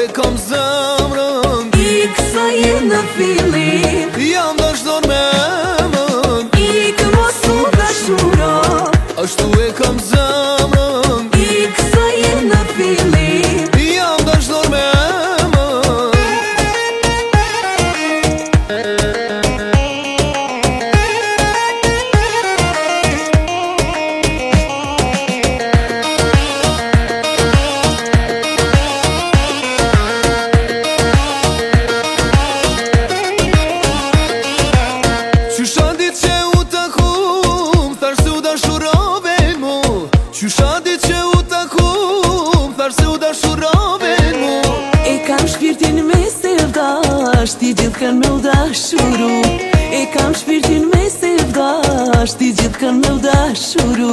kam zemrën, Ik sa je në fillim, jam dashur me emën. ik mos u dashuro. Ashtu e kam zemrën, Ik sa je në fillim, jam dashur me emën. Qysha dit që u takum, thash se u dashurove mu. Qysha dit që u takum, thash se u dashurove mu. e kam shpirtin me sevdash, ti gjithkën me u dashuru. E kam shpirtin me sevdash, ti gjithkën me u dashuru.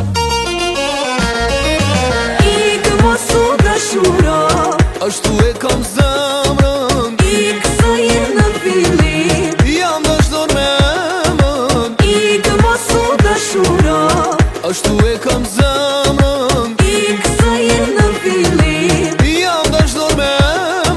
Ik mos u dashuro. Ashtu e kam zemrën, Ik sa je në fillim, jam dashur me emën. ik mos u dashuro. Ashtu e kam zemrën, Ik sa je në fillim, jam dashur me emën.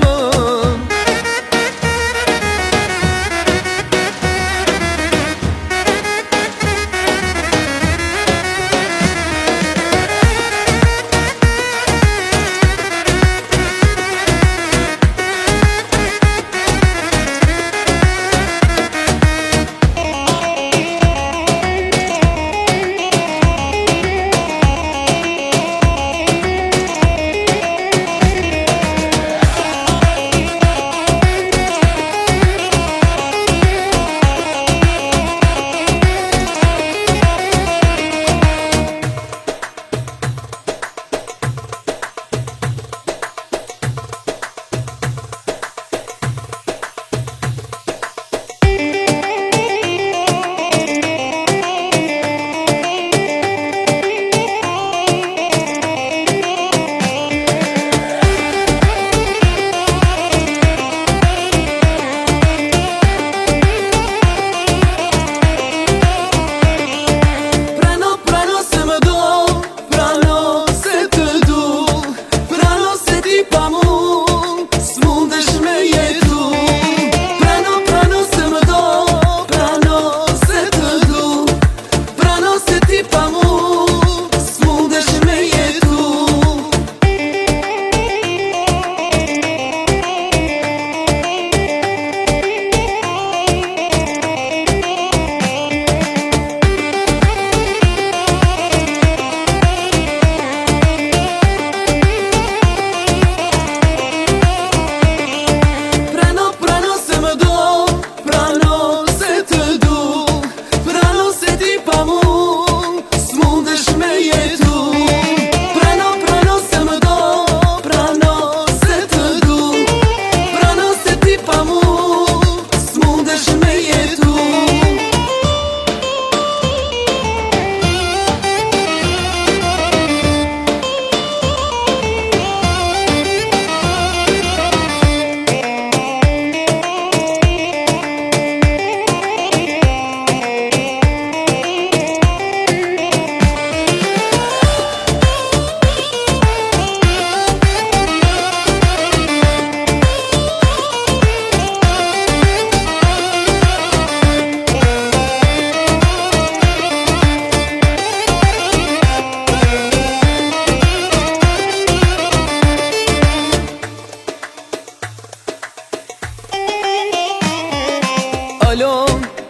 Alo,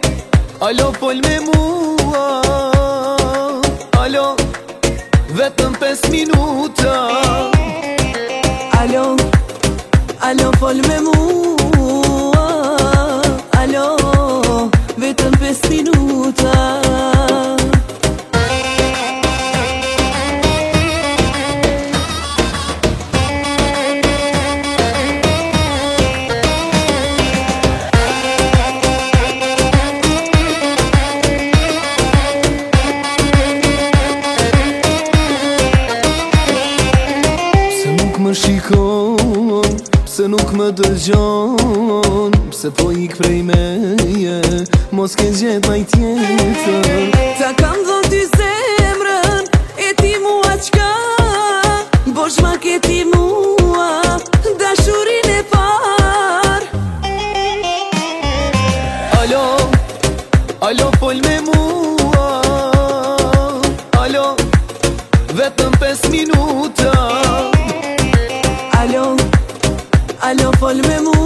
alo fol me mua. Alo, vetëm 5 minuta. alo, alo fol me mua. Alo, vetëm 5 minuta. Më shikon, pse nuk më dëgjon, pse po ik prej meje, mos ke gjet maj tjetër. Ta kam dhon ty zemrën, e ti mua qka, bosh ma ke ti mua, dashur Alo, fol me mua. Alo, vetëm 5 minuta. Alo, alo, fol me mua.